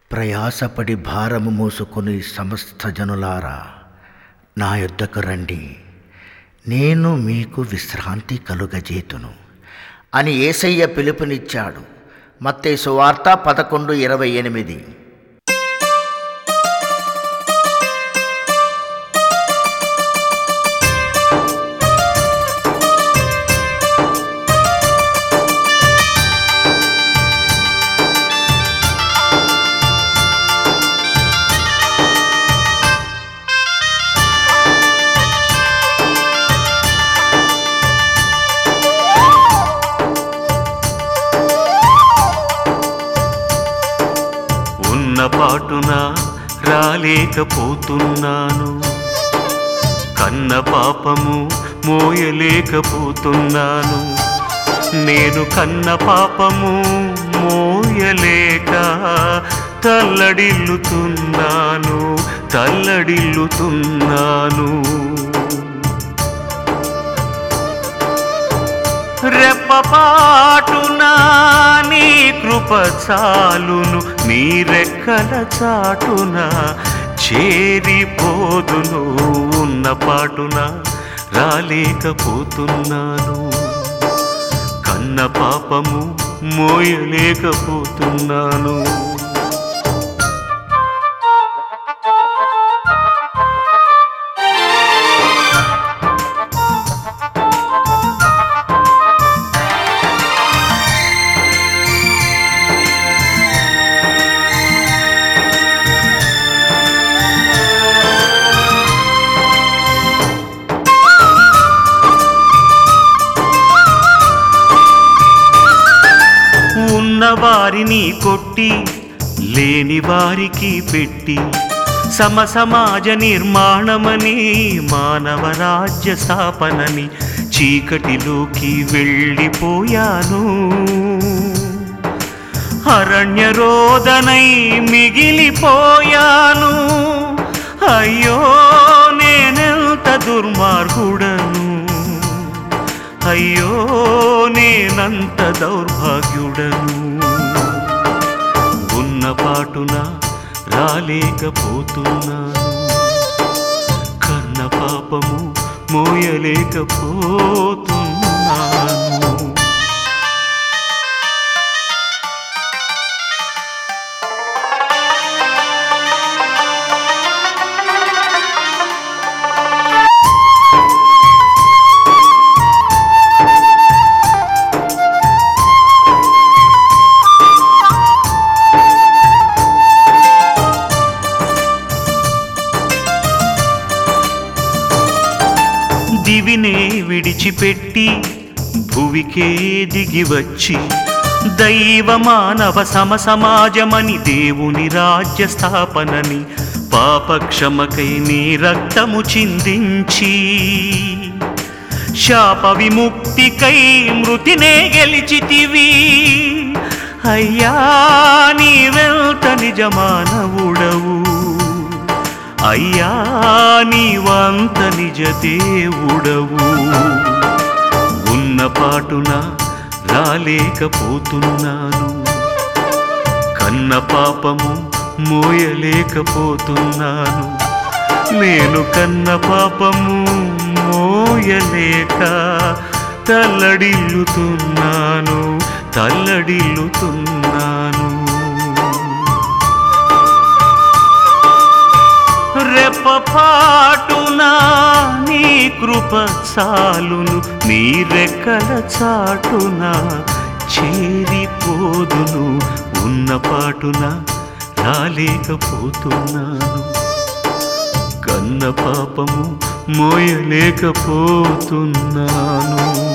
ప్రయాసపడి భారము మోసుకొని సమస్త జనులారా నా యొద్దకు రండి, నేను మీకు విశ్రాంతి కలుగజేతును అని యేసయ్య పిలుపునిచ్చాడు. మత్తయి సువార్త 11:28. పాటున రాలేకపోతున్నాను, కన్న పాపము మోయలేకపోతున్నాను. నేను కన్న పాపము మోయలేక తల్లడిల్లుతున్నాను. రెప్పపాటున నీ కృప చాలును, నీ రెక్కల చాటున చేరిపోదును. ఉన్న పాటున రాలేకపోతున్నాను, కన్న పాపము మోయలేకపోతున్నాను. వారిని కొట్టి లేని వారికి పెట్టి సమాజ నిర్మాణమని మానవ రాజ్య స్థాపనని చీకటిలోకి వెళ్ళిపోయాను. అరణ్య రోదనై మిగిలిపోయాను. అయ్యో నేనెంత దుర్మార్గుడను, అయ్యో నేనంత దౌర్భాగ్యుడను. ఉన్న పాటున రాలేకపోతున్నాను, కన్న పాపము మోయలేకపోతున్నాను. దివినే విడిచిపెట్టి భువికే దిగివచ్చి దైవ మానవ సమాజమని దేవుని రాజ్య స్థాపనని పాపక్షమకై నీ రక్తము చిందించి శాప విముక్తికై మృతినే గెలిచితివి. అయ్యా నీవెంత నిజమానవుడవు, అయ్యా నీవంత నిజ దేవుడవు. ఉన్న పాటున రాలేకపోతున్నాను, కన్న పాపము మోయలేకపోతున్నాను. నేను కన్న పాపము మోయలేక తల్లడిల్లుతున్నాను. రెప్పపాటున నీ కృప చాలును, నీ రెక్కల చాటున చేరిపోదును. ఉన్న పాటున రాలేకపోతున్నాను, కన్న పాపము మోయలేకపోతున్నాను.